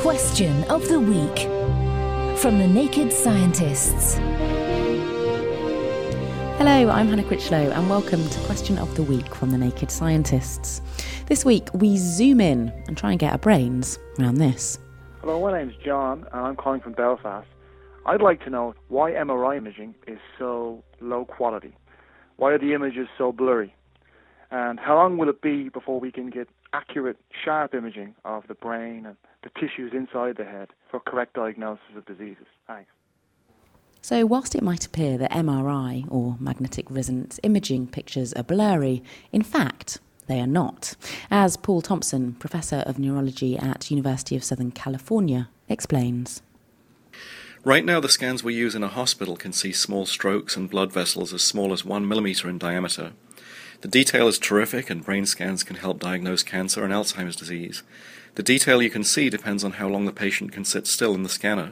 Question of the Week from the Naked Scientists. Hello, I'm Hannah Critchlow and welcome to Question of the Week from the Naked Scientists. This week we zoom in and try and get our brains around this. Hello, my name's John and I'm calling from Belfast. I'd like to know why MRI imaging is so low quality. Why are the images so blurry? And how long will it be before we can get accurate, sharp imaging of the brain and the tissues inside the head for correct diagnosis of diseases? Thanks. So whilst it might appear that MRI, or magnetic resonance imaging pictures, are blurry, in fact, they are not, as Paul Thompson, Professor of Neurology at University of Southern California, explains. Right now, the scans we use in a hospital can see small strokes and blood vessels as small as 1 millimeter in diameter. The detail is terrific, and brain scans can help diagnose cancer and Alzheimer's disease. The detail you can see depends on how long the patient can sit still in the scanner.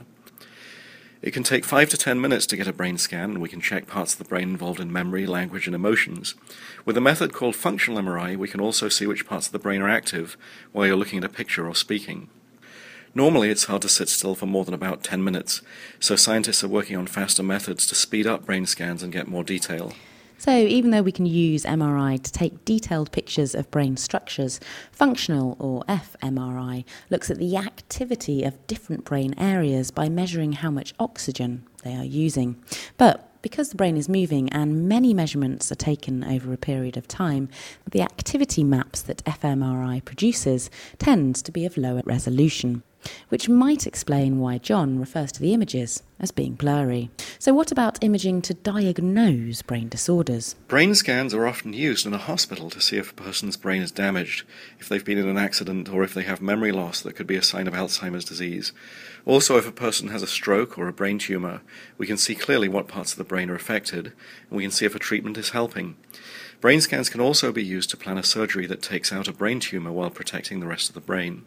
It can take 5 to 10 minutes to get a brain scan, and we can check parts of the brain involved in memory, language, and emotions. With a method called functional MRI, we can also see which parts of the brain are active while you're looking at a picture or speaking. Normally, it's hard to sit still for more than about 10 minutes, so scientists are working on faster methods to speed up brain scans and get more detail. So even though we can use MRI to take detailed pictures of brain structures, functional, or fMRI, looks at the activity of different brain areas by measuring how much oxygen they are using. But because the brain is moving and many measurements are taken over a period of time, the activity maps that fMRI produces tends to be of lower resolution, which might explain why John refers to the images as being blurry. So what about imaging to diagnose brain disorders? Brain scans are often used in a hospital to see if a person's brain is damaged, if they've been in an accident, or if they have memory loss that could be a sign of Alzheimer's disease. Also, if a person has a stroke or a brain tumour, we can see clearly what parts of the brain are affected, and we can see if a treatment is helping. Brain scans can also be used to plan a surgery that takes out a brain tumour while protecting the rest of the brain.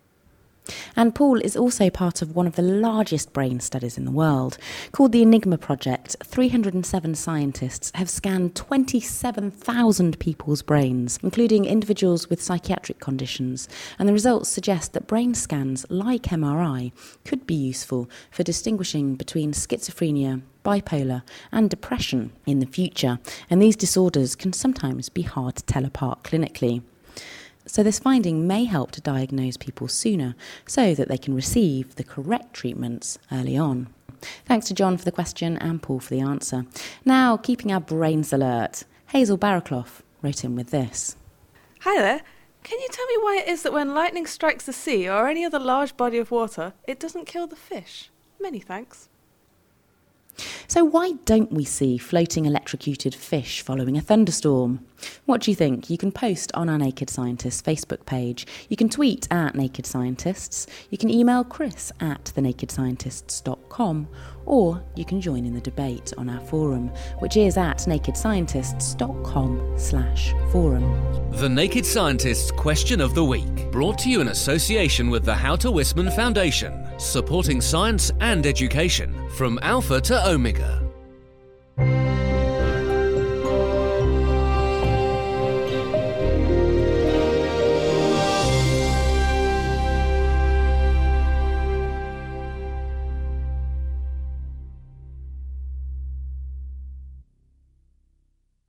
And Paul is also part of one of the largest brain studies in the world. Called the Enigma Project, 307 scientists have scanned 27,000 people's brains, including individuals with psychiatric conditions, and the results suggest that brain scans, like MRI, could be useful for distinguishing between schizophrenia, bipolar and depression in the future, and these disorders can sometimes be hard to tell apart clinically. So this finding may help to diagnose people sooner so that they can receive the correct treatments early on. Thanks to John for the question and Paul for the answer. Now, keeping our brains alert, Hazel Barraclough wrote in with this. Hi there. Can you tell me why it is that when lightning strikes the sea or any other large body of water, it doesn't kill the fish? Many thanks. So why don't we see floating electrocuted fish following a thunderstorm? What do you think? You can post on our Naked Scientists Facebook page. You can tweet at Naked Scientists. You can email Chris at thenakedscientists.com, or you can join in the debate on our forum, which is at nakedscientists.com/forum. The Naked Scientists Question of the Week, brought to you in association with the How to Wisman Foundation, supporting science and education from Alpha to Omega.